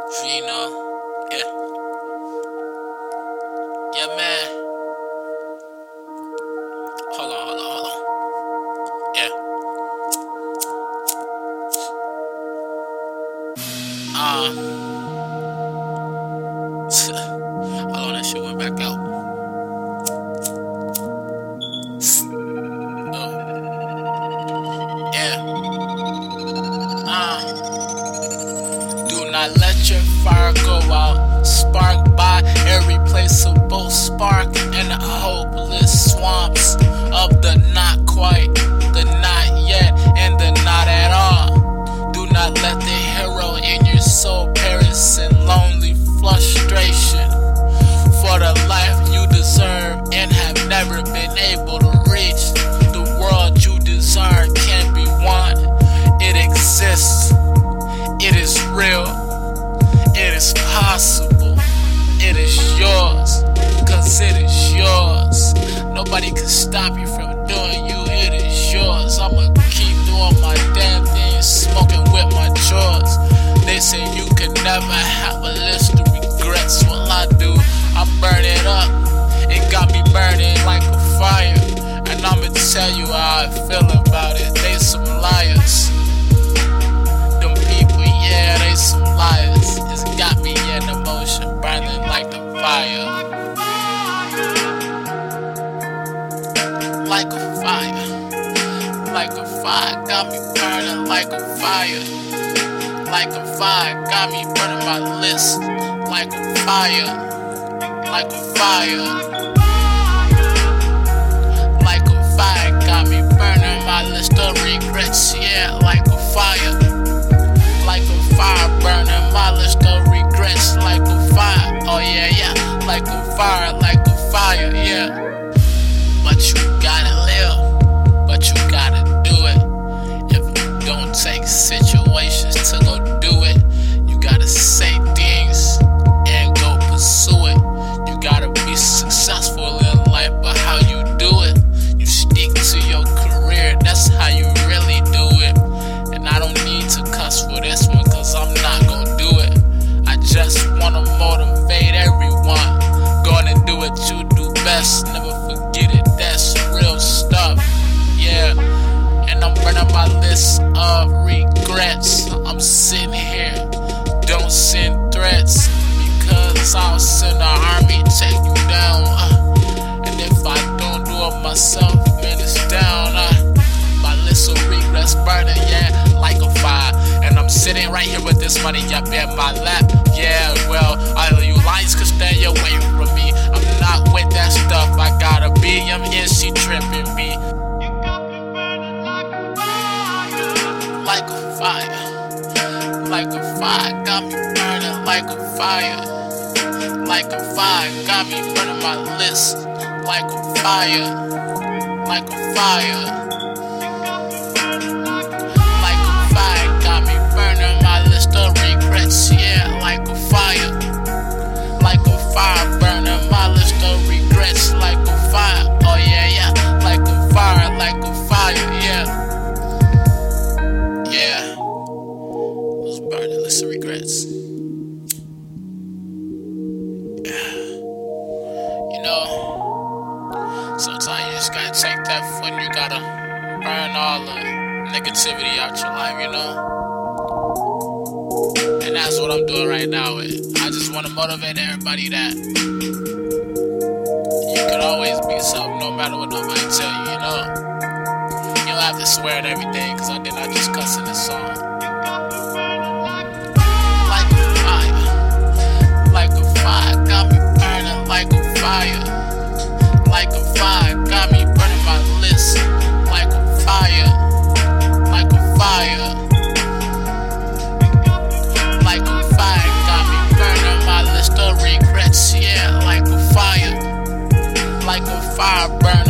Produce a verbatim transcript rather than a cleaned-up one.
Gino, yeah, yeah, man. Hold on, hold on, hold on. Yeah. Uh, hold on, that shit went back out. Oh, yeah. Uh, do not let your fire go out. Spark by irreplaceable spark in the hopeless swamps of the not quite, the not yet, and the not at all. Do not let the hero in your soul perish in lonely frustration for the life you deserve and have never been able to reach. The world you desire can be won. It exists. It is real. It is possible. It is yours, cause it is yours. Nobody can stop you from doing you, it is yours. I'ma keep doing my damn thing, smoking with my chores. They say you can never have a list of regrets. Well, I do, I burn it up. It got me burning like a fire, and I'ma tell you how I feel about it. They some liars. Them people, yeah, they some liars. It's got me in emotion, burning like the fire. Like a fire. Like a fire, got me burning like a fire. Like a fire, got me burning my list. Like a fire. Like a fire. Like a fire, got me burning my list of regrets. Yeah, like a fire. Like a fire, burning my list of regrets. Like a fire, oh yeah, yeah. Like a fire, like a fire, yeah. But you gotta live, but you gotta do it. If you don't take situations to go do it, you gotta say things and go pursue it. You gotta be successful in life, but how you do it, you stick to your career, that's how you really do it. And I don't need to cuss for this one, cause I'm not gonna do it. I just wanna motivate everyone. Gonna do what you do best, never forget it, that's real stuff. Yeah, and I'm burning my list of regrets. I'm sitting here, don't send threats, because I'll send the army, take you down. Uh, and if I don't do it myself, man, it's down. Uh, my list of regrets burning, yeah, like a fire. And I'm sitting right here with this money up in my lap. Yeah, well, all of you lions can stay away from me. I'm not with that stuff, I gotta be. I'm in, she tripping me. You got me burning like a fire. Like a fire. Like a fire, got me burning like a fire. Like a fire, got me burning my list. Like a fire. Like a fire. Like a fire, got me burning my list of regrets. Yeah, like a fire. Like a fire, burning my list of regrets. Like a fire, oh yeah, yeah. Like a fire, like a fire, yeah. Yeah. Those burning list of regrets. Yeah. You know, sometimes you just gotta take that foot and you gotta burn all the negativity out your life, you know? And that's what I'm doing right now. I just want to motivate everybody that you can always be something no matter what nobody tell you, you know? You don't have to swear at everything, cause I did not just cuss in this song. Like a fire. Like a fire, got me burning like a fire. Like a fire, got me burning my list. Like a fire. Like a fire. Like a fire, got me burning my list of regrets. Yeah, like a fire. Like a fire burning